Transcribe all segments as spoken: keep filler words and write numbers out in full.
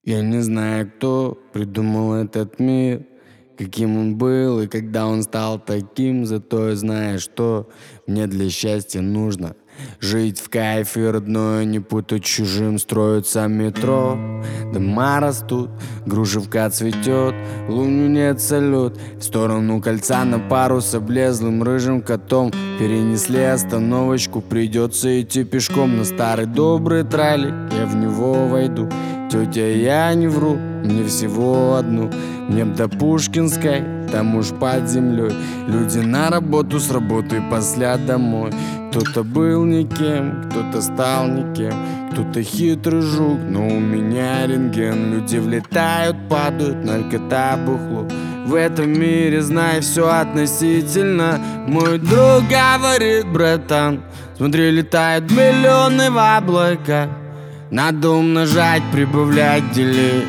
Я не знаю, кто придумал этот мир, каким он был и когда он стал таким. Зато я знаю, что мне для счастья нужно жить в кайфе родное, не путать чужим. Строится метро, дома растут, Грушевка цветет, луню нет салют. В сторону кольца на пару с облезлым рыжим котом перенесли остановочку, придется идти пешком. На старый добрый тралик я в него войду. Тетя, я не вру, мне всего одну. Мне до Пушкинской, там уж под землей. Люди на работу, с работы после домой. Кто-то был никем, кто-то стал никем, кто-то хитрый жук, но у меня рентген. Люди влетают, падают, наркота, бухло. В этом мире, знай, все относительно. Мой друг говорит: братан, смотри, летают миллионы в облака. Надо умножать, прибавлять, делить.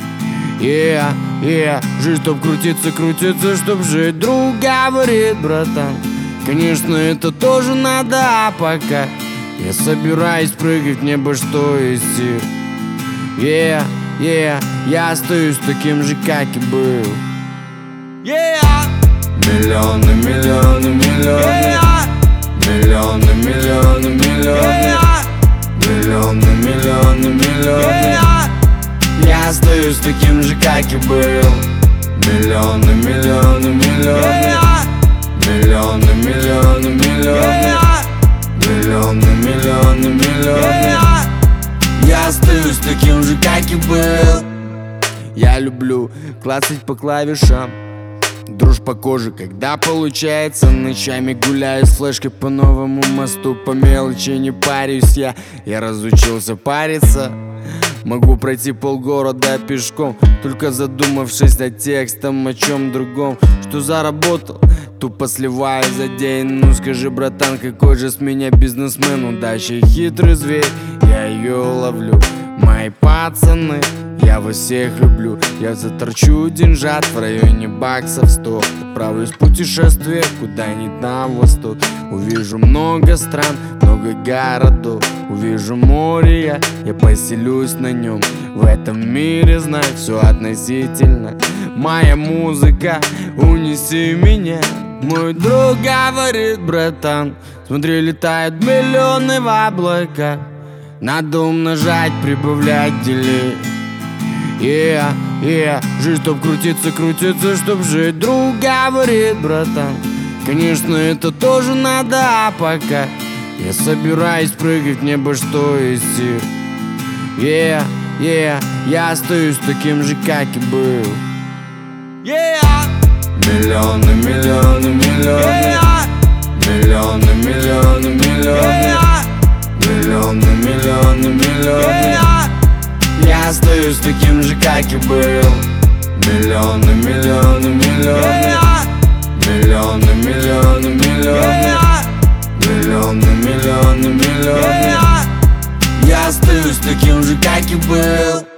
Yeah, yeah, жизнь, чтоб крутиться, крутиться, чтоб жить. Друг говорит: братан, конечно, это тоже надо, а пока я собираюсь прыгать в небо, что из сил. Yeah, yeah, я остаюсь таким же, как и был. Yeah. Миллионы, миллионы, миллионы, Yeah. миллионы, миллионы, миллионы, Yeah. миллионы, миллионы, миллионы. Yeah. Я остаюсь таким же, как и был. Миллионы, миллионы, миллионы, Yeah. миллионы, миллионы, миллионы, Yeah. миллионы, миллионы, миллионы. Yeah. Я остаюсь таким же, как и был. Я люблю клацать по клавишам, дрожь по коже, когда получается. Ночами гуляю с флешкой по новому мосту. По мелочи не парюсь я, я разучился париться. Могу пройти полгорода пешком, только задумавшись о текстом, о чем другом. Что заработал, тупо сливаю за день. Ну скажи, братан, какой же с меня бизнесмен? Удача хитрый зверь, я ее ловлю. Мои пацаны, я вас всех люблю. Я заторчу деньжат в районе баксов сто. Отправлюсь в путешествие куда-нибудь на восток. Увижу много стран, много городов. Увижу море, я, я поселюсь на нем. В этом мире, знай, все относительно. Моя музыка, унеси меня. Мой друг говорит: братан, смотри, летают миллионы в облака. Надо умножать, прибавлять, делить. Yeah, yeah, жизнь, чтоб крутиться, крутиться, чтоб жить. Друг говорит: братан, конечно, это тоже надо, а пока я собираюсь прыгать в небо, что из сил. Yeah, yeah, я остаюсь таким же, как и был. Yeah. Миллионы, миллионы, миллионы, Yeah. миллионы, миллионы, миллионы, Yeah. миллионы, миллионы, миллионы. Yeah. Я остаюсь таким же, как и был. Миллионы, миллионы, миллионы, Yeah. миллионы, миллионы, миллионы, Yeah. миллионы, миллионы, миллионы. Yeah. Я остаюсь таким же, как и был.